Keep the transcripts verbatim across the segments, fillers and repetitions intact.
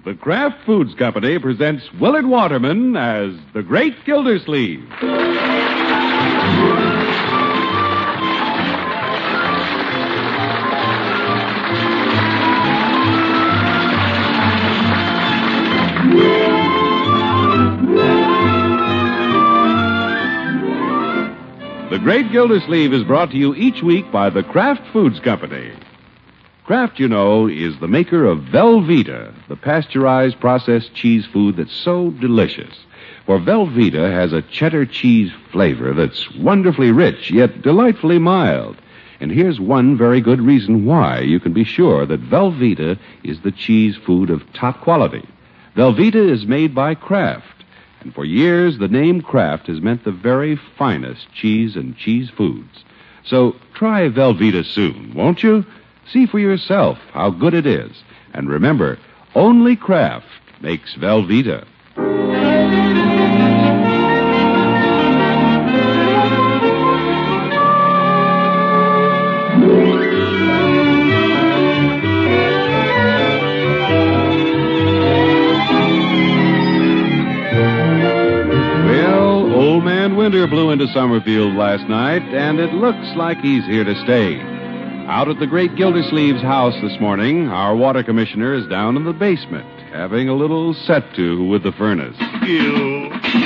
the Kraft Foods Company presents Willard Waterman as the Great Gildersleeve. The Great Gildersleeve is brought to you each week by the Kraft Foods Company. Kraft, you know, is the maker of Velveeta, the pasteurized processed cheese food that's so delicious. For Velveeta has a cheddar cheese flavor that's wonderfully rich, yet delightfully mild. And here's one very good reason why you can be sure that Velveeta is the cheese food of top quality. Velveeta is made by Kraft. And for years, the name Kraft has meant the very finest cheese and cheese foods. So try Velveeta soon, won't you? See for yourself how good it is. And remember, only Kraft makes Velveeta. Winter blew into Summerfield last night, and it looks like he's here to stay. Out at the Great Gildersleeve's house this morning, our water commissioner is down in the basement, having a little set-to with the furnace. You,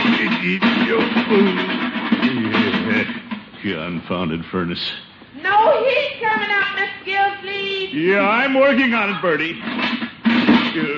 you, confounded furnace. No heat coming up, Miss Gildersleeve. Yeah, I'm working on it, Bertie. How you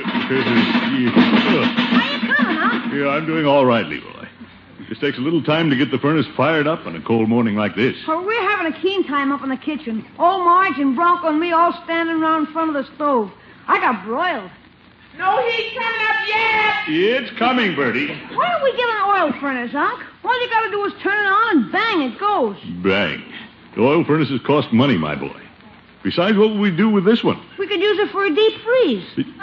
coming, huh? Yeah, I'm doing all right, Leroy. It takes a little time to get the furnace fired up on a cold morning like this. Well, we're having a keen time up in the kitchen. Old Marge and Bronco and me all standing around in front of the stove. I got broiled. No heat coming up yet. It's coming, Bertie. Why don't we get an oil furnace, Unc? All you got to do is turn it on and bang, it goes. Bang. The oil furnaces cost money, my boy. Besides, what will we do with this one? We could use it for a deep freeze.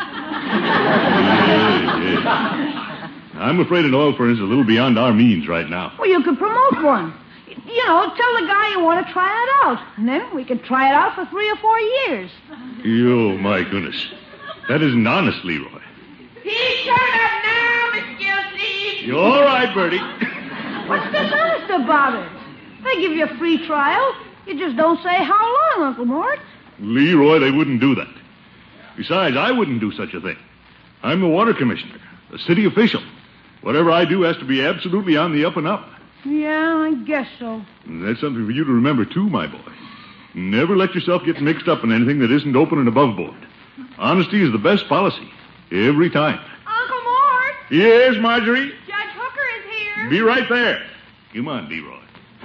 yeah, yeah. I'm afraid an oil furnace is a little beyond our means right now. Well, you could promote one. You know, tell the guy you want to try it out. And then we could try it out for three or four years. Oh, my goodness. That isn't honest, Leroy. Heat coming up now, Miss Gildersleeve. You're all right, Bertie. What's dishonest about it? They give you a free trial. You just don't say how long, Uncle Mort. Leroy, they wouldn't do that. Besides, I wouldn't do such a thing. I'm the water commissioner, a city official. Whatever I do has to be absolutely on the up and up. Yeah, I guess so. And that's something for you to remember, too, my boy. Never let yourself get mixed up in anything that isn't open and above board. Honesty is the best policy. Every time. Uncle Mort. Yes, Marjorie? Judge Hooker is here. Be right there. Come on, Leroy.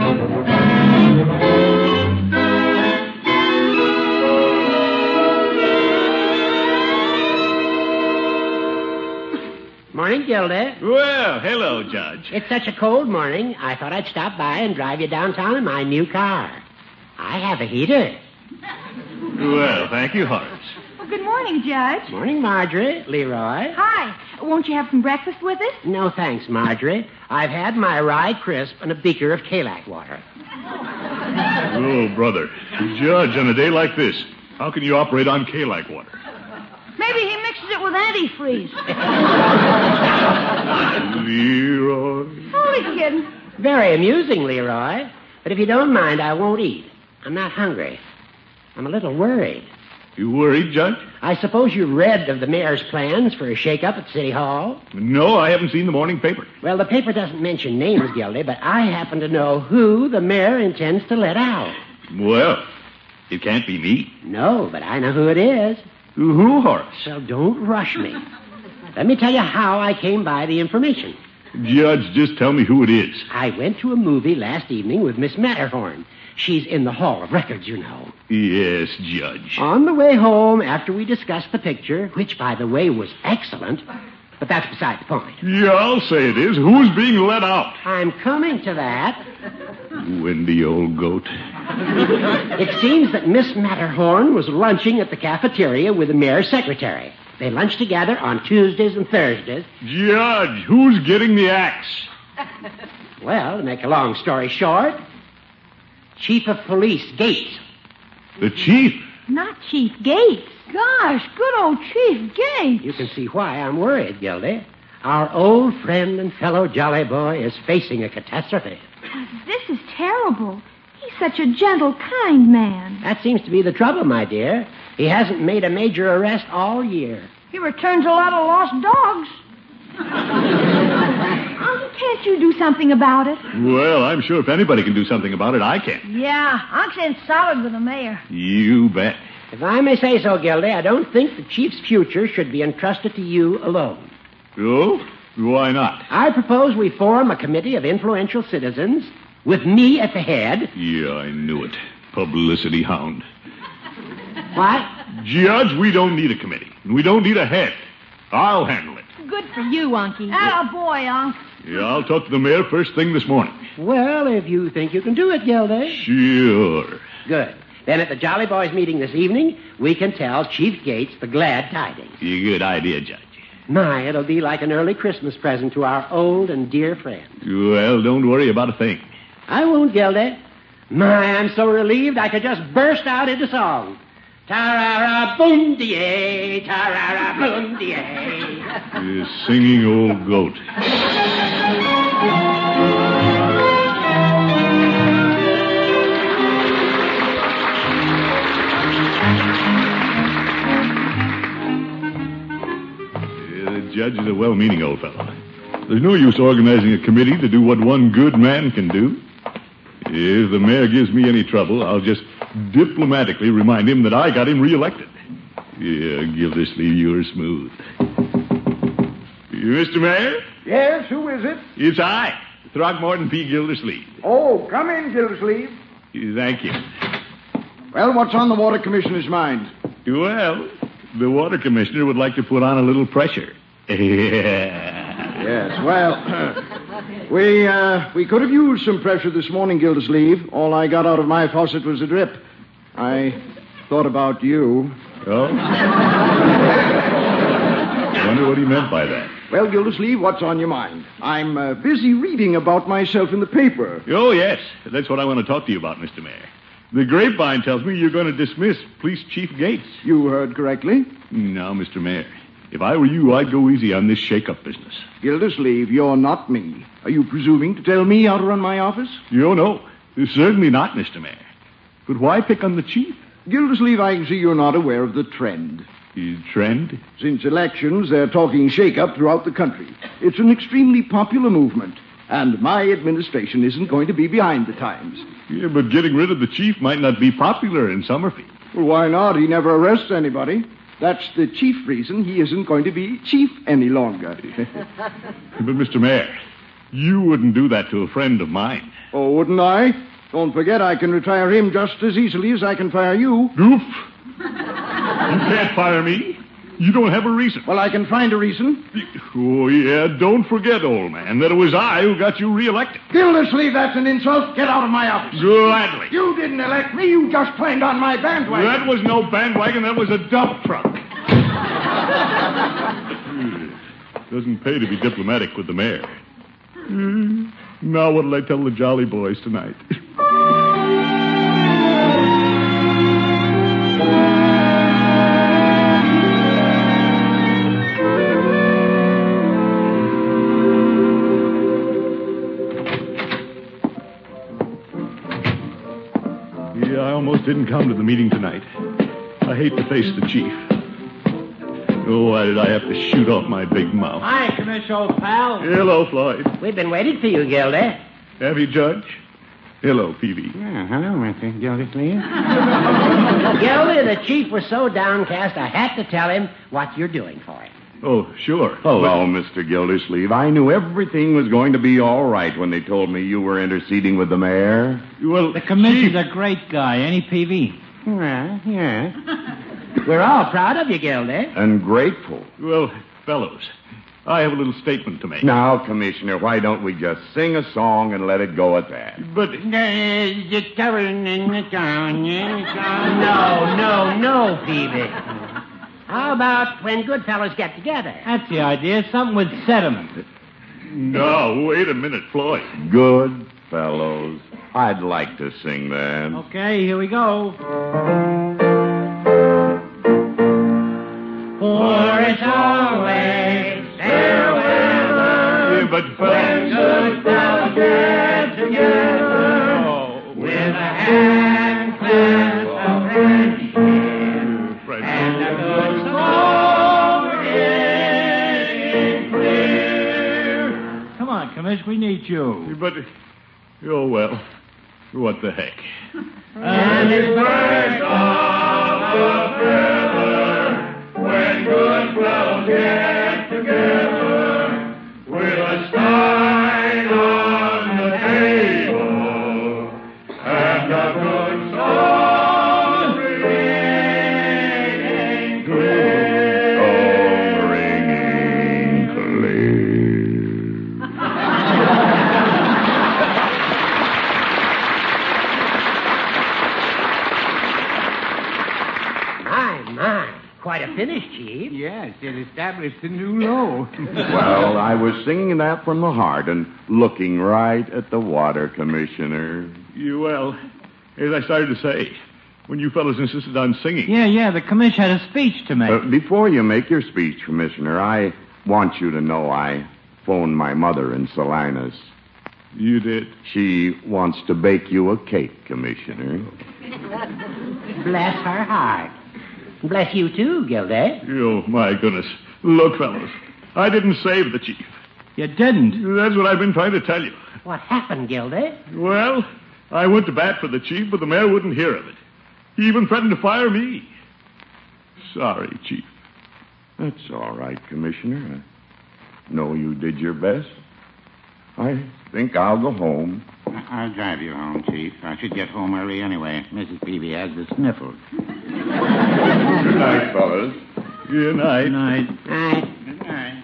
Morning, Gilda. Well, hello, Judge. It's such a cold morning, I thought I'd stop by and drive you downtown in my new car. I have a heater. Well, thank you, Horace. Well, good morning, Judge. Morning, Marjorie. Leroy. Hi. Won't you have some breakfast with us? No, thanks, Marjorie. I've had my rye crisp and a beaker of Kalak water. Oh, brother. Judge, on a day like this, how can you operate on Kalak water? Maybe he mixes it with antifreeze. Leroy. Only kidding. Very amusing, Leroy. But if you don't mind, I won't eat. I'm not hungry. I'm a little worried. You worried, Judge? I suppose you read of the mayor's plans for a shake-up at City Hall? No, I haven't seen the morning paper. Well, the paper doesn't mention names, Gildy, but I happen to know who the mayor intends to let out. Well, it can't be me. No, but I know who it is. Who, Horace? So don't rush me. Let me tell you how I came by the information. Judge, just tell me who it is. I went to a movie last evening with Miss Matterhorn. She's in the Hall of Records, you know. Yes, Judge. On the way home, after we discussed the picture, which, by the way, was excellent, but that's beside the point. Yeah, I'll say it is. Who's being let out? I'm coming to that. Windy old goat. It seems that Miss Matterhorn was lunching at the cafeteria with the mayor's secretary. They lunch together on Tuesdays and Thursdays. Judge, who's getting the axe? Well, to make a long story short, Chief of Police Gates. The chief? Not Chief Gates. Gosh, good old Chief Gates. You can see why I'm worried, Gildy. Our old friend and fellow Jolly Boy is facing a catastrophe. This is terrible. He's such a gentle, kind man. That seems to be the trouble, my dear. He hasn't made a major arrest all year. He returns a lot of lost dogs. Uncle, can't you do something about it? Well, I'm sure if anybody can do something about it, I can. Yeah, Unc's in solid with the mayor. You bet. If I may say so, Gildy, I don't think the chief's future should be entrusted to you alone. Oh? Why not? I propose we form a committee of influential citizens with me at the head. Yeah, I knew it. Publicity hound. What? Judge, we don't need a committee. We don't need a head. I'll handle it. Good for you, Unky. Atta boy, Unc. Yeah, I'll talk to the mayor first thing this morning. Well, if you think you can do it, Gildy. Sure. Good. Then at the Jolly Boys meeting this evening, we can tell Chief Gates the glad tidings. Good idea, Judge. My, it'll be like an early Christmas present to our old and dear friend. Well, don't worry about a thing. I won't, Gildy. My, I'm so relieved I could just burst out into song. Ta-ra-ra-boom-de-ay, ta-ra-ra-boom-de-ay. You singing old goat. The judge is a well-meaning old fellow. There's no use organizing a committee to do what one good man can do. If the mayor gives me any trouble, I'll just diplomatically remind him that I got him reelected. Yeah, Gildersleeve, you're smooth. Mister Mayor? Yes, who is it? It's I, Throckmorton P. Gildersleeve. Oh, come in, Gildersleeve. Thank you. Well, what's on the water commissioner's mind? Well, the water commissioner would like to put on a little pressure. Yes, well, we uh, we could have used some pressure this morning, Gildersleeve. All I got out of my faucet was a drip. I thought about you. Oh? I wonder what he meant by that. Well, Gildersleeve, what's on your mind? I'm uh, busy reading about myself in the paper. Oh, yes. That's what I want to talk to you about, Mister Mayor. The grapevine tells me you're going to dismiss Police Chief Gates. You heard correctly. Now, Mister Mayor, if I were you, I'd go easy on this shake-up business. Gildersleeve, you're not me. Are you presuming to tell me how to run my office? You no. Certainly not, Mister Mayor. But why pick on the chief? Gildersleeve, I see you're not aware of the trend. The trend? Since elections, they're talking shake-up throughout the country. It's an extremely popular movement, and my administration isn't going to be behind the times. Yeah, but getting rid of the chief might not be popular in Summerfield. Well, why not? He never arrests anybody. That's the chief reason he isn't going to be chief any longer. But, Mister Mayor, you wouldn't do that to a friend of mine. Oh, wouldn't I? Don't forget I can retire him just as easily as I can fire you. Goof. You can't fire me. You don't have a reason. Well, I can find a reason. Oh, yeah, don't forget, old man, that it was I who got you reelected. Gildersleeve, that's an insult. Get out of my office. Gladly. You didn't elect me. You just climbed on my bandwagon. That was no bandwagon. That was a dump truck. Doesn't pay to be diplomatic with the mayor. Mm. Now what'll I tell the Jolly Boys tonight? Yeah, I almost didn't come to the meeting tonight. I hate to face the chief. Oh, why did I have to shoot off my big mouth? Hi, Commissioner, old pal. Hello, Floyd. We've been waiting for you, Gildy. Have you, Judge? Hello, P V. Yeah, hello, Mister Gildersleeve. Gildy, the chief was so downcast, I had to tell him what you're doing for him. Oh, sure. Hello, Mister Gildersleeve. I knew everything was going to be all right when they told me you were interceding with the mayor. Well, The commissioner's Chief, a great guy, ain't he, P V? Yeah, yeah. We're all proud of you, Gildy. And grateful. well, fellows, I have a little statement to make. Now, Commissioner, why don't we just sing a song and let it go at that? But No, no, no, Peavy. How about when good fellows get together? That's the idea. Something with sediment. no, wait a minute, Floyd. Good fellows. I'd like to sing that. Okay, here we go. but when good fellows get together, oh, with a hand clasp of friendship and a good song ringing clear. Come on, Commish, we need you. But, oh, well, what the heck. And it's birds of a feather when good fellows get together with a stein on the table and a good song ringing clear. Oh, ringing clear. My, my. Quite a finish, Chief. Yes, it established a new low. Well, I was singing that from the heart and looking right at the water, Commissioner. You, well, as I started to say, when you fellows insisted on singing. Yeah, yeah, the Commish had a speech to make. Uh, before you make your speech, Commissioner, I want you to know I phoned my mother in Salinas. You did? She wants to bake you a cake, Commissioner. Bless her heart. Bless you, too, Gilday. Oh, my goodness. Look, fellows, I didn't save the chief. You didn't? That's what I've been trying to tell you. What happened, Gilday? Well, I went to bat for the chief, but the mayor wouldn't hear of it. He even threatened to fire me. Sorry, Chief. That's all right, Commissioner. I know you did your best. I think I'll go home. I'll drive you home, Chief. I should get home early anyway. Missus Peavy has the sniffles. Good night, fellas. Good night. Good night. Night. Good night.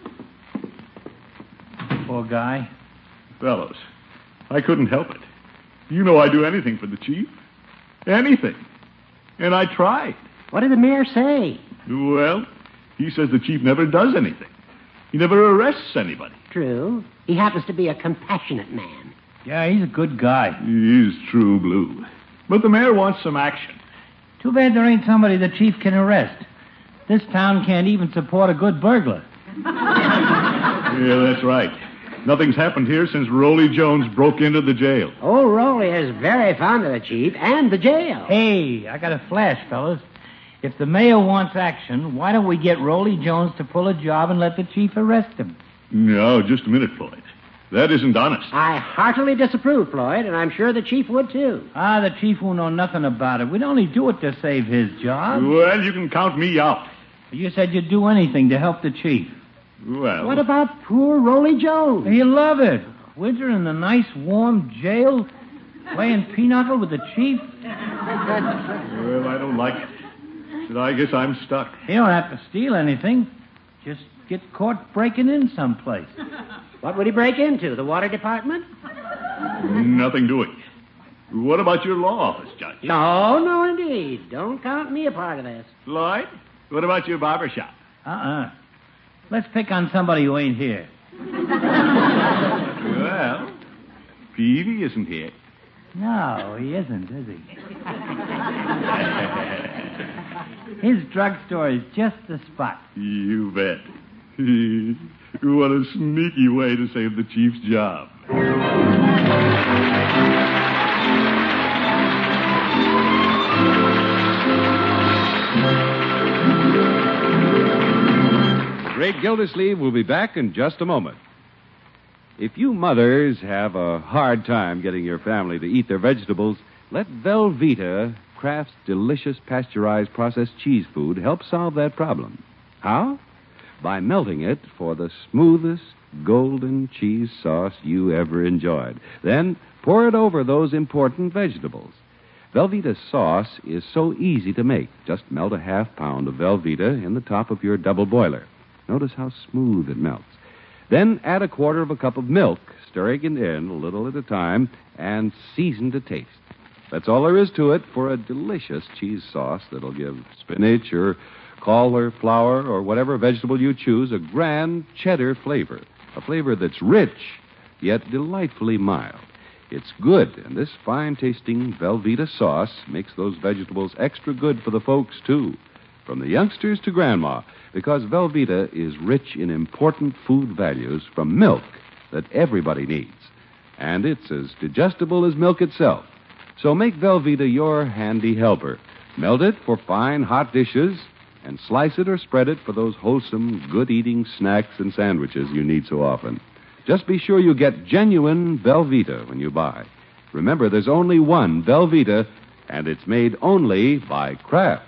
Poor guy. Fellows, I couldn't help it. You know I'd do anything for the chief. Anything. And I tried. What did the mayor say? Well, he says the chief never does anything. He never arrests anybody. True. He happens to be a compassionate man. Yeah, he's a good guy. He is true blue. But the mayor wants some action. Too bad there ain't somebody the chief can arrest. This town can't even support a good burglar. Yeah, that's right. Nothing's happened here since Rolly Jones broke into the jail. Oh, Rolly is very fond of the chief and the jail. Hey, I got a flash, fellas. If the mayor wants action, why don't we get Rolly Jones to pull a job and let the chief arrest him? No, just a minute, Floyd. That isn't honest. I heartily disapprove, Floyd, and I'm sure the chief would, too. Ah, the chief won't know nothing about it. We'd only do it to save his job. Well, you can count me out. You said you'd do anything to help the chief. Well... What about poor Rolly Jones? He'll love it. Winter in the nice, warm jail, playing pinochle with the chief. Well, I don't like it. So I guess I'm stuck. You don't have to steal anything. Just get caught breaking in someplace. What would he break into? The water department? Nothing doing. What about your law office, Judge? No, no, indeed. Don't count me a part of this. Lloyd, what about your barber shop? Uh-uh. Let's pick on somebody who ain't here. Well, Peavy isn't here. No, he isn't, is he? His drugstore is just the spot. You bet. What a sneaky way to save the chief's job. Great Gildersleeve will be back in just a moment. If you mothers have a hard time getting your family to eat their vegetables, let Velveeta, Kraft's delicious pasteurized processed cheese food, help solve that problem. How? By melting it for the smoothest golden cheese sauce you ever enjoyed. Then pour it over those important vegetables. Velveeta sauce is so easy to make. Just melt a half pound of Velveeta in the top of your double boiler. Notice how smooth it melts. Then add a quarter of a cup of milk, stirring it in a little at a time, and season to taste. That's all there is to it for a delicious cheese sauce that'll give spinach or cauliflower or whatever vegetable you choose a grand cheddar flavor. A flavor that's rich, yet delightfully mild. It's good, and this fine-tasting Velveeta sauce makes those vegetables extra good for the folks, too. From the youngsters to Grandma, because Velveeta is rich in important food values from milk that everybody needs. And it's as digestible as milk itself. So make Velveeta your handy helper. Melt it for fine, hot dishes, and slice it or spread it for those wholesome, good-eating snacks and sandwiches you need so often. Just be sure you get genuine Velveeta when you buy. Remember, there's only one Velveeta, and it's made only by Kraft.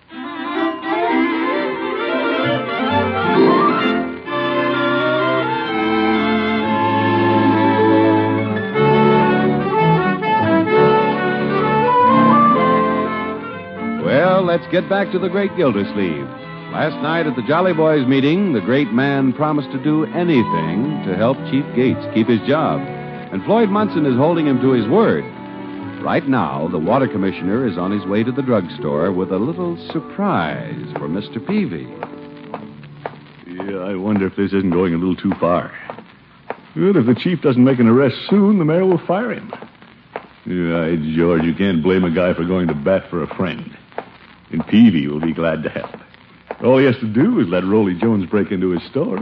Well, let's get back to the great Gildersleeve. Last night at the Jolly Boys meeting, the great man promised to do anything to help Chief Gates keep his job. And Floyd Munson is holding him to his word. Right now, the water commissioner is on his way to the drugstore with a little surprise for Mister Peavy. Yeah, I wonder if this isn't going a little too far. Well, if the chief doesn't make an arrest soon, the mayor will fire him. Yeah, George, you can't blame a guy for going to bat for a friend. And Peavy will be glad to help. All he has to do is let Rolly Jones break into his store.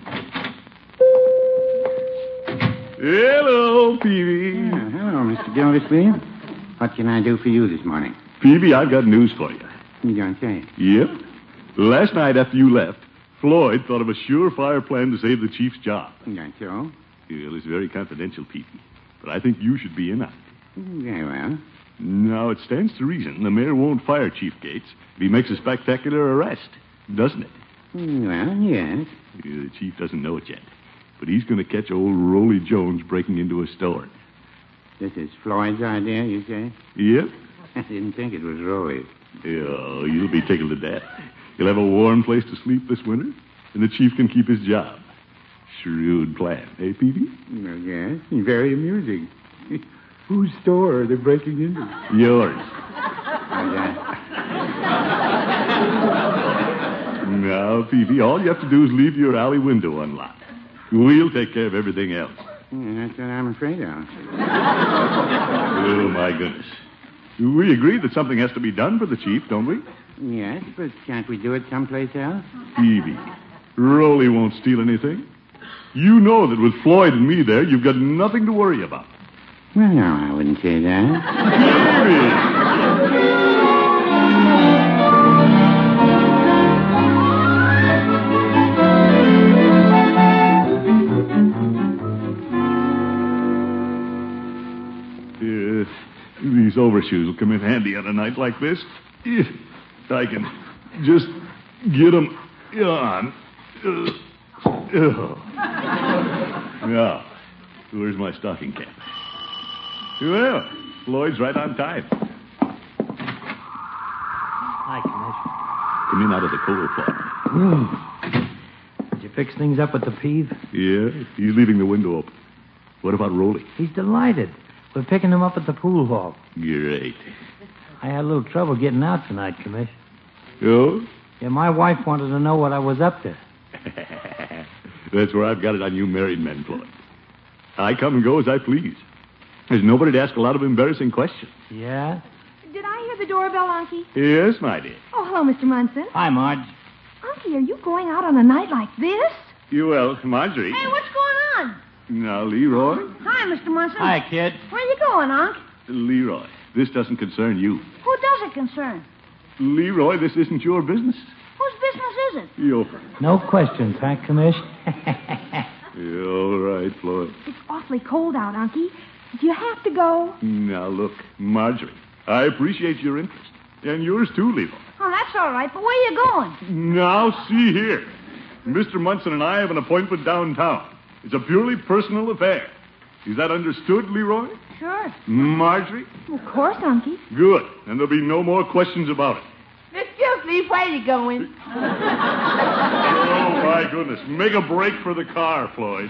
Hello, Peavy. Uh, hello, Mister Gildersleeve. What can I do for you this morning? Peavy, I've got news for you. You don't say. Yep. Last night after you left, Floyd thought of a surefire plan to save the chief's job. That's so? Well, it's very confidential, Peavy. But I think you should be in on it. Very well. Now, it stands to reason the mayor won't fire Chief Gates if he makes a spectacular arrest, doesn't it? Well, yes. Yeah, the chief doesn't know it yet. But he's going to catch old Rolly Jones breaking into a store. This is Floyd's idea, you say? Yep. I didn't think it was Rolly's. Yeah, you'll be tickled to death. He'll have a warm place to sleep this winter, and the chief can keep his job. Shrewd plan, eh, Peavy? Well, yes. Very amusing. Whose store are they breaking into? Yours. Okay. Now, Peavy, all you have to do is leave your alley window unlocked. We'll take care of everything else. Yeah, that's what I'm afraid of. Oh, my goodness. We agree that something has to be done for the chief, don't we? Yes, but can't we do it someplace else? Peavy, Rolly won't steal anything. You know that with Floyd and me there, you've got nothing to worry about. Well, no, I wouldn't say that. These overshoes will come in handy on a night like this. If I can just get them on. Now, where's my stocking cap? Well, Floyd's right on time. Hi, Commissioner. Come in out of the coal closet. Did you fix things up with the peeve? Yeah, he's leaving the window open. What about Rolly? He's delighted. We're picking him up at the pool hall. Great. I had a little trouble getting out tonight, Commissioner. Oh? Yeah, my wife wanted to know what I was up to. That's where I've got it on you married men, Floyd. I come and go as I please. There's nobody to ask a lot of embarrassing questions. Yeah? Did I hear the doorbell, Unky? Yes, my dear. Oh, hello, Mister Munson. Hi, Marge. Unky, are you going out on a night like this? You, well, Marjorie. Hey, what's going on? Now, Leroy. Hi, Mister Munson. Hi, kid. Where you going, Unc? Leroy, this doesn't concern you. Who does it concern? Leroy, this isn't your business. Whose business is it? Your. No questions, huh, Commissioner? Yeah, all right, Floyd. It's awfully cold out, Unky. Do you have to go? Now, look, Marjorie, I appreciate your interest. And yours too, Leroy. Oh, that's all right, but where you going? Now, see here. Mister Munson and I have an appointment downtown. It's a purely personal affair. Is that understood, Leroy? Sure. Marjorie? Of course, Unky. Good. And there'll be no more questions about it. Miss Gilsleeve, where you going? Oh, my goodness. Make a break for the car, Floyd.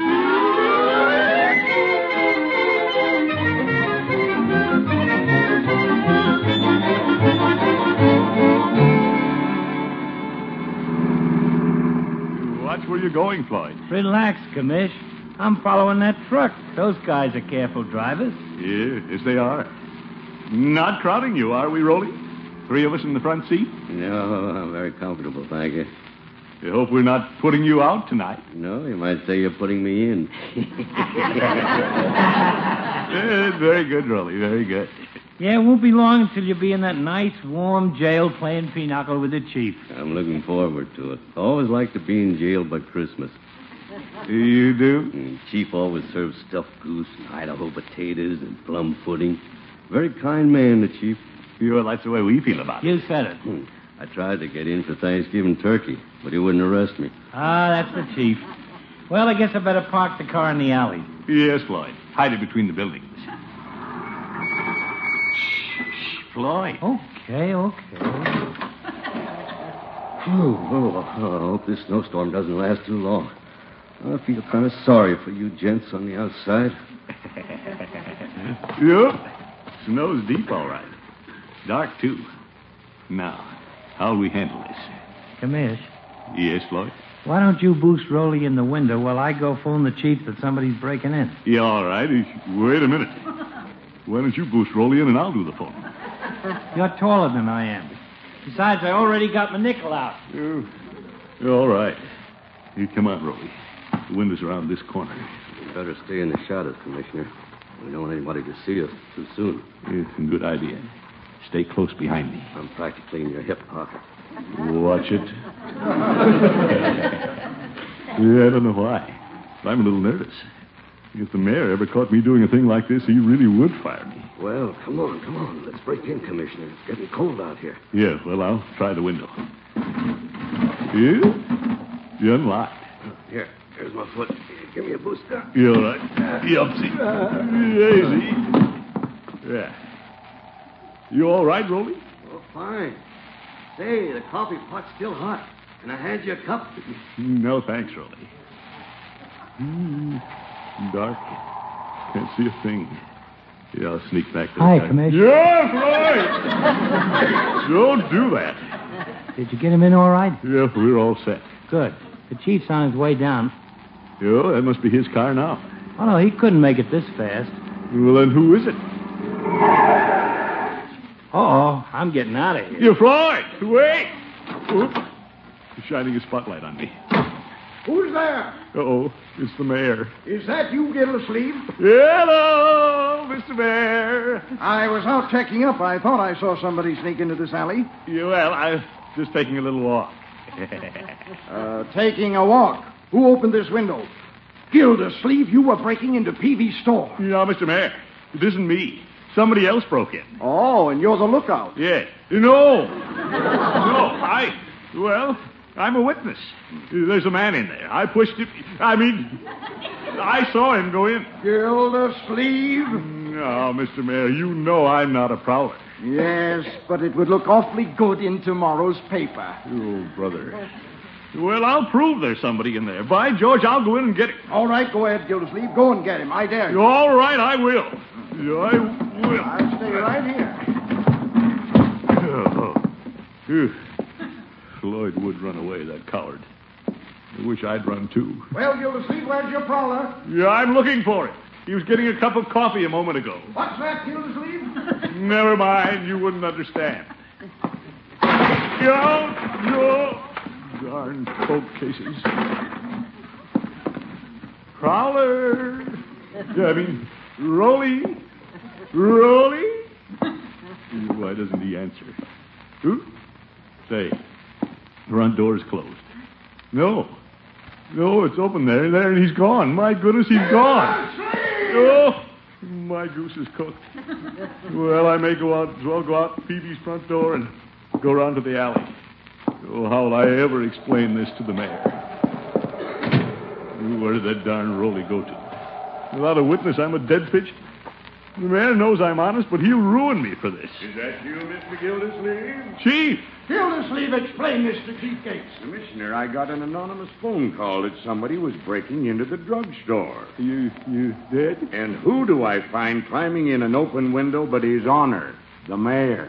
Watch where you're going, Floyd. Relax, Commish. I'm following that truck. Those guys are careful drivers. Yeah, yes, they are. Not crowding you, are we, Rolly? Three of us in the front seat? No, I'm very comfortable, thank you. I hope we're not putting you out tonight. No, you might say you're putting me in. Yeah, very good, Rolly. Very good. Yeah, it won't be long until you'll be in that nice, warm jail playing pinochle with the chief. I'm looking forward to it. I always like to be in jail by Christmas. You do? And Chief always serves stuffed goose and Idaho potatoes and plum pudding. Very kind man, the chief. Well, that's the way we feel about it. You said it. Hmm. I tried to get in for Thanksgiving turkey, but he wouldn't arrest me. Ah, that's the chief. Well, I guess I better park the car in the alley. Yes, Floyd. Hide it between the buildings. Shh, Floyd. Okay, okay. Oh, oh, I hope this snowstorm doesn't last too long. I feel kind of sorry for you gents on the outside. Yep. Snow's deep, all right. Dark, too. Now, how'll we handle this? Commish, Yes, Floyd? why don't you boost Rolly in the window while I go phone the chief that somebody's breaking in? Yeah, all right. Wait a minute. Why don't you boost Rolly in and I'll do the phone? You're taller than I am. Besides, I already got my nickel out. Oh, all right. Here, come on, Rolly. The window's around this corner. You better stay in the shadows, Commissioner. We don't want anybody to see us too soon. It's a good idea. Stay close behind me. I'm practically in your hip pocket. Watch it. Yeah, I don't know why. I'm a little nervous. If the mayor ever caught me doing a thing like this, he really would fire me. Well, come on, come on. Let's break in, Commissioner. It's getting cold out here. Yeah, well, I'll try the window. Yeah? You unlocked. Here, here's my foot. Give me a boost. You all right? Yupsy. Easy. Yeah. You all right, Rolly? Oh, fine. Say, the coffee pot's still hot. Can I hand you a cup? No, thanks, Rolly. Mm, dark. Can't see a thing. Yeah, I'll sneak back there. Hi, Commissioner. Yes, right. Don't do that. Did you get him in all right? Yeah, we're all set. Good. The chief's on his way down. Yeah, that must be his car now. Oh, no, he couldn't make it this fast. Well, then who is it? Uh-oh, I'm getting out of here. You, Floyd! Wait! Oops. He's shining a spotlight on me. Who's there? Uh-oh, it's the mayor. Is that you, Gildersleeve? Hello, Mister Mayor. I was out checking up. I thought I saw somebody sneak into this alley. Yeah, well, I was just taking a little walk. uh, taking a walk. Who opened this window? Gildersleeve, you were breaking into Peavy's store. No, Mister Mayor, it isn't me. Somebody else broke in. Oh, and you're the lookout. Yeah. No. No, I... Well, I'm a witness. There's a man in there. I pushed him... I mean, I saw him go in. Gildersleeve? No, Mister Mayor, you know I'm not a prowler. Yes, but it would look awfully good in tomorrow's paper. Oh, brother. Well, I'll prove there's somebody in there. By George, I'll go in and get him. All right, go ahead, Gildersleeve. Go and get him. I dare you. All right, I will. I will. I'll stay right here. Oh. Phew. Floyd would run away, that coward. I wish I'd run, too. Well, Gildersleeve, where's your prowler? Yeah, I'm looking for it. He was getting a cup of coffee a moment ago. What's that, Gildersleeve? Never mind. You wouldn't understand. Yo, yo. Darn coke cases. Prowler. Yeah, I mean, Rolly. Rolly? Why doesn't he answer? Who? Say, the front door's closed. No. No, it's open there, there, and he's gone. My goodness, he's gone. Oh, my goose is cooked. Well, I may go out, as well go out Peavy's front door and go round to the alley. Oh, how will I ever explain this to the mayor? Where did that darn Rolly go to? Without a witness, I'm a dead pitch. The mayor knows I'm honest, but he'll ruin me for this. Is that you, Mister Gildersleeve? Chief! Gildersleeve, explain this to Chief Gates. Commissioner, I got an anonymous phone call that somebody was breaking into the drugstore. You, you dead? And who do I find climbing in an open window but his honor, the mayor?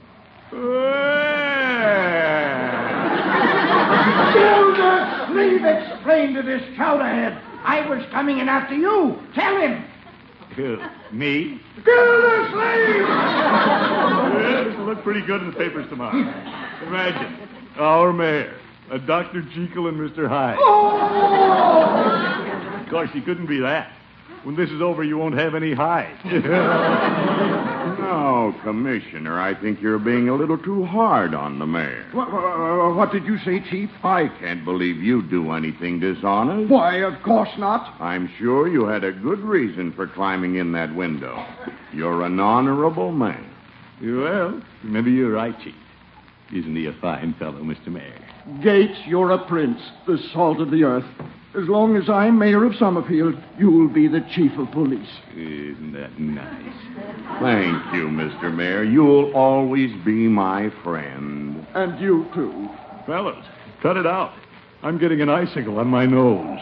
Gildersleeve, explain to this chowderhead. I was coming in after you. Tell him. Uh, me? Gildersleeve! Yeah, this will look pretty good in the papers tomorrow. Imagine, our mayor A Doctor Jekyll and Mister Hyde. Of course, he couldn't be that. When this is over, you won't have any Hyde. No, Commissioner, I think you're being a little too hard on the mayor. What, what did you say, Chief? I can't believe you'd do anything dishonest. Why, of course not. I'm sure you had a good reason for climbing in that window. You're an honorable man. Well, maybe you're right, Chief. Isn't he a fine fellow, Mister Mayor? Gates, you're a prince, the salt of the earth. As long as I'm mayor of Summerfield, you'll be the chief of police. Isn't that nice? Thank you, Mister Mayor. You'll always be my friend. And you, too. Fellas, cut it out. I'm getting an icicle on my nose.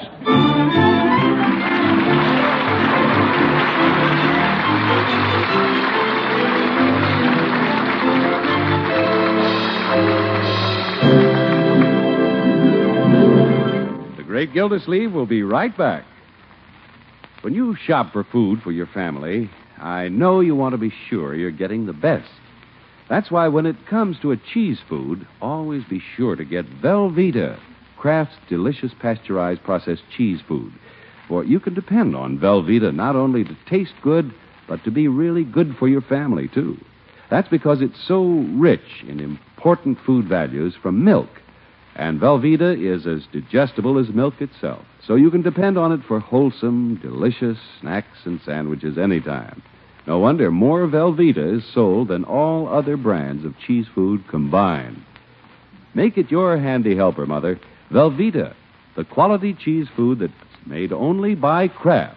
The Great Gildersleeve will be right back. When you shop for food for your family, I know you want to be sure you're getting the best. That's why when it comes to a cheese food, always be sure to get Velveeta, Kraft's delicious pasteurized processed cheese food. For you can depend on Velveeta not only to taste good, but to be really good for your family, too. That's because it's so rich in important food values from milk. And Velveeta is as digestible as milk itself, so you can depend on it for wholesome, delicious snacks and sandwiches anytime. No wonder more Velveeta is sold than all other brands of cheese food combined. Make it your handy helper, Mother. Velveeta, the quality cheese food that's made only by Kraft.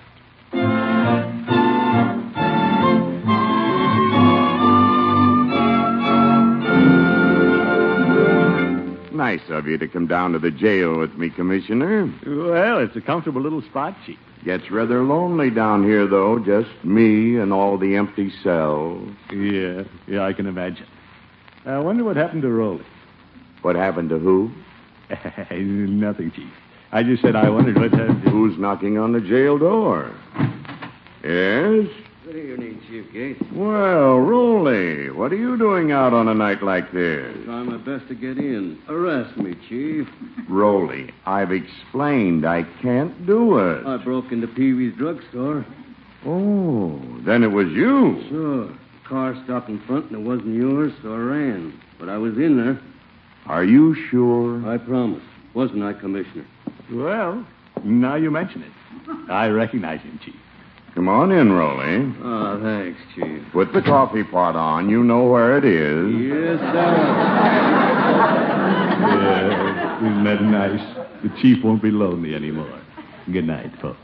Nice of you to come down to the jail with me, Commissioner. Well, it's a comfortable little spot, Chief. Gets rather lonely down here, though. Just me and all the empty cells. Yeah, yeah, I can imagine. I wonder what happened to Rolly. What happened to who? Nothing, Chief. I just said I wondered what happened to... Who's knocking on the jail door? Yes? Good evening, Chief Gates. Well, Rolly, what are you doing out on a night like this? Trying my best to get in. Arrest me, Chief. Rolly, I've explained I can't do it. I broke into Pee-wee's drugstore. Oh, then it was you. Sure. The car stopped in front and it wasn't yours, so I ran. But I was in there. Are you sure? I promise. Wasn't I, Commissioner? Well, now you mention it. I recognize him, Chief. Come on in, Rolly. Oh, thanks, Chief. Put the coffee pot on. You know where it is. Yes, sir. Yeah, isn't that nice? The Chief won't be lonely anymore. Good night, folks.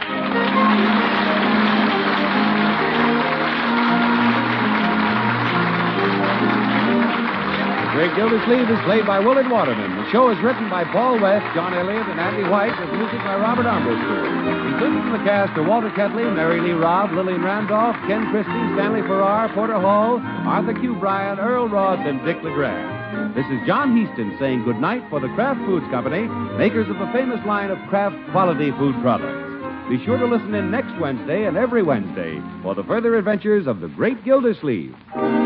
The Great Gildersleeve is played by Willard Waterman. The show is written by Paul West, John Elliott, and Andy White, with music by Robert Armbruster. Included in the cast are Walter Ketley, Mary Lee Robb, Lillian Randolph, Ken Christie, Stanley Farrar, Porter Hall, Arthur Q. Bryan, Earl Roth, and Dick LeGrand. This is John Heaston saying goodnight for the Kraft Foods Company, makers of the famous line of Kraft quality food products. Be sure to listen in next Wednesday and every Wednesday for the further adventures of the Great Gildersleeve.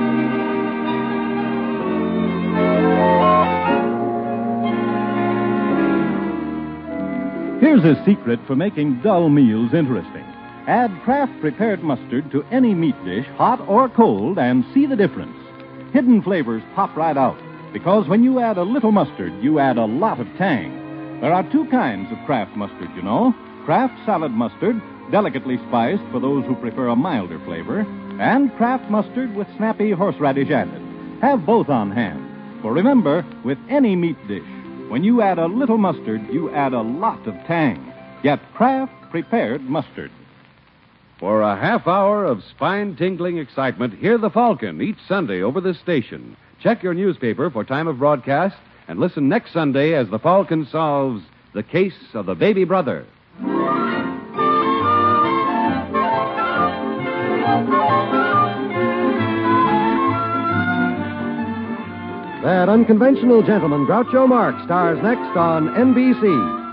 Here's a secret for making dull meals interesting. Add Kraft prepared mustard to any meat dish, hot or cold, and see the difference. Hidden flavors pop right out, because when you add a little mustard, you add a lot of tang. There are two kinds of Kraft mustard, you know. Kraft salad mustard, delicately spiced for those who prefer a milder flavor, and Kraft mustard with snappy horseradish added. Have both on hand. For remember, with any meat dish, when you add a little mustard, you add a lot of tang. Get Kraft prepared mustard. For a half hour of spine-tingling excitement, hear The Falcon each Sunday over this station. Check your newspaper for time of broadcast and listen next Sunday as The Falcon solves the case of the baby brother. That unconventional gentleman, Groucho Marx, stars next on N B C.